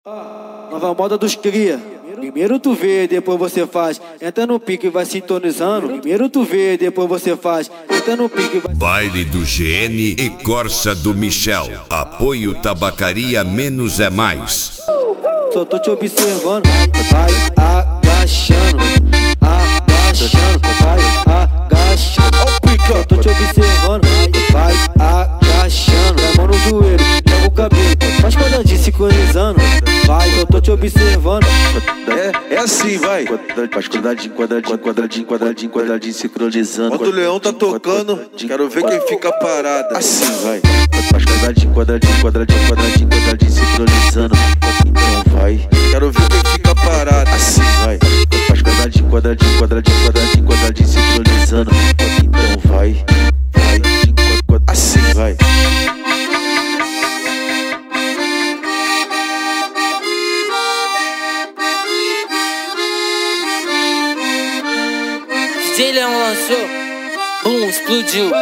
Nova moda dos cria. Primeiro tu vê, depois você faz. Entra no pique e vai sintonizando. Primeiro tu vê, depois você faz. Entra no pique e vai. Baile do GN e Corsa do Michel. Apoio Tabacaria Menos é Mais. Só tô te observando. Vai agachando, agachando, vai agachando. Só tô te observando. Vai agachando, a mão no joelho, joga o cabelo, faz quadradinho sincronizando. Vai, eu tô te observando. É assim, vai. Faz quadradinho, quadradinho, quadradinho, quadradinho, quadradinho sincronizando. Quando o leão tá tocando, quero ver quem fica parado. Assim, vai. Faz quadradinho, quadradinho, quadradinho, quadradinho, quadradinho sincronizando. Então vai. Quero ver quem fica parado. Assim, vai. Faz quadradinho, quadradinho, quadradinho, quadradinho, quadradinho sincronizando. Então vai. Vai. Assim, vai. DJ Leão lançou, boom, explodiu.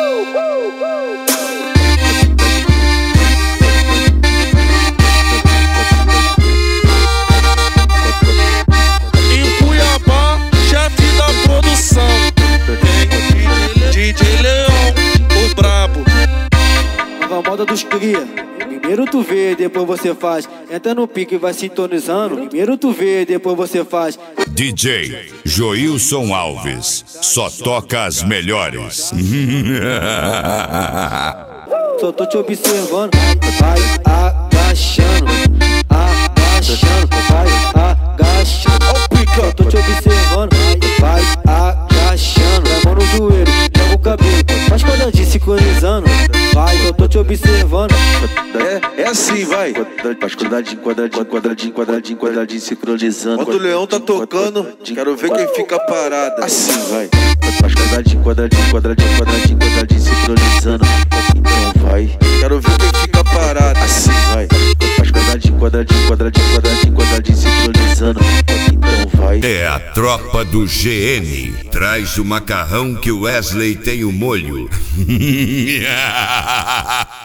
Em Cuiabá, chefe da produção, DJ Leão, o brabo. Nova moda dos cria. Primeiro tu vê, depois você faz. Entra no pique e vai sintonizando. Primeiro tu vê, depois você faz. DJ Joilson Alves. Só toca as melhores. Só tô te observando. Vai agachando, agachando, vai agachando. Só tô te observando. Vai agachando, a mão no joelho, joga o cabelo, faz quadradinho sincronizando. Vai, eu tô te observando. É assim, vai. Faz quadradinho, quadradinho, quadradinho, quadradinho, quadradinho sincronizando. Quando o leão tá tocando, quero ver quem fica parado. Assim, vai. Faz quadradinho, quadradinho, quadradinho, quadradinho, quadradinho sincronizando. Então vai. Quero ver quem fica parado. Assim, vai. Faz quadradinho, quadradinho, quadradinho, quadradinho, quadradinho sincronizando. Então vai. É a tropa do GN. Traz o macarrão que o Wesley tem o molho.